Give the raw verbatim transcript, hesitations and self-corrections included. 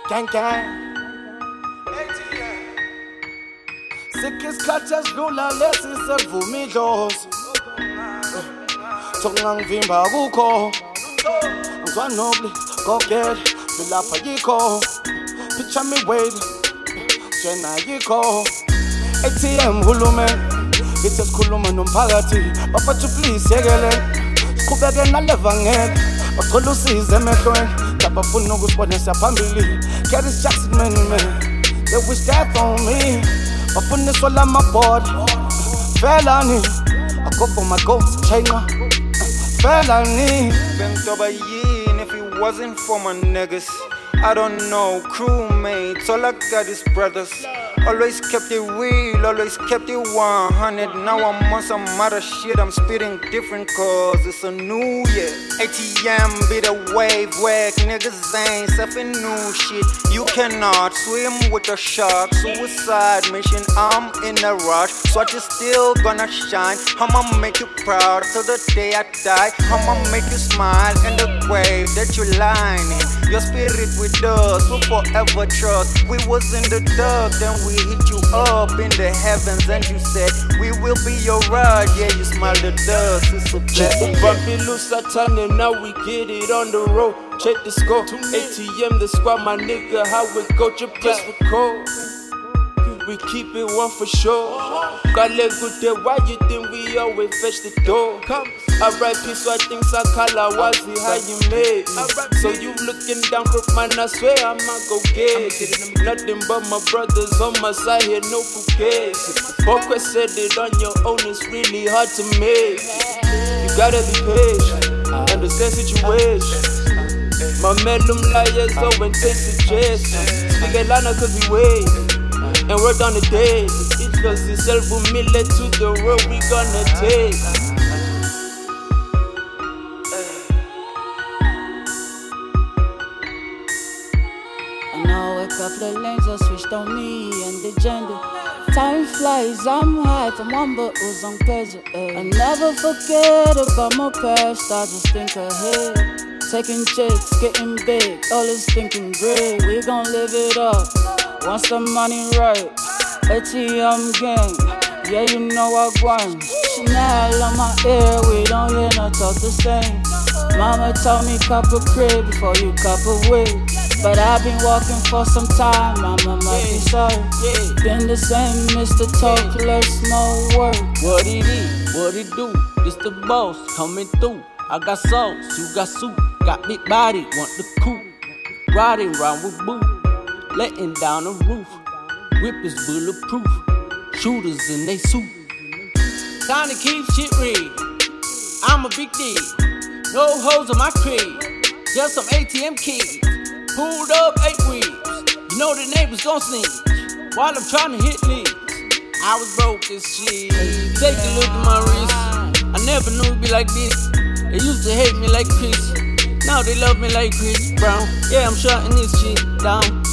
Gang gang Sikhisikhathi esidlula lesi sekuvuma idlozi Sokungangivimba kukho Angizwa nobly Gogel Bilapha yikho Picture me waiting Jena yikho A T M hulumen Ithi sikhuluma nomphakathi Bafethu please yekele Siqhubeke naleva ngeke Bacela usize emehlweni Abafuna ukusibona siyaphambili Curtis Jackson man man They wish death on me Bafuna iswala amabhodi Felani I go for my goals China Felani Bentoba yin if it wasn't for my niggas I don't know, crewmates, all I got is brothers Always kept it real, always kept it one hundred Now I'm on some other shit, I'm spitting different cause it's a new year A T M be the wave whack, niggas ain't surfing new shit You cannot swim with the shark, suicide mission, I'm in a rush Swatch is still gonna shine, I'ma make you proud till the day I die I'ma make you smile in the grave that you're lying in Your spirit with us, we'll forever trust We was in the dark, then we hit you up in the heavens and you said we will be your ride. Yeah, you smile the dust, it's a blessing. Bumpy loose Satan and now we get it on the road. Check the score, A T M the squad, my nigga, how we go, just press record. We keep it one for sure. Got let good there, why you think we always fetch the door? I write peace, so I think Sakala was the how you made me. So you looking down, crook man, I swear I'ma go get it. Nothing but my brothers on my side here, no bouquet. Bokwe said it on your own, it's really hard to make. You gotta be patient, understand situation. My melum liars, so when take suggestions. Speak a lana cause we wait. And work on the days. Each does itself with me, led to the road we gonna take. And now a couple of lanes are switched on me and the gender. Time flies, I'm high from one but who's on pleasure. I never forget about my past, I just think ahead. Taking chicks, getting big, all is thinking great. We gon' live it up. Once the money right, A T M gang, yeah you know I grind. Chanel on my ear, we don't hear no talk the same. Mama told me cop a crib before you cop a wig. But I've been walking for some time, mama might be sorry. Been the same, Mister Talk, less more work. What it is, what it do, this the boss coming through. I got sauce, you got soup, got big body, want the coupe. Riding round with boo. Letting down the roof, whip is bulletproof, shooters in they suit. Time to keep shit real, I'm a big deal. No hoes on my crib, just some A T M kids. Pulled up eight wheels, you know the neighbors gon' sneeze while I'm trying to hit leads. I was broke as shit, take a look at my wrist. I never knew it'd be like this, they used to hate me like Chris. Now they love me like Chris Brown. Yeah, I'm shutting this shit down.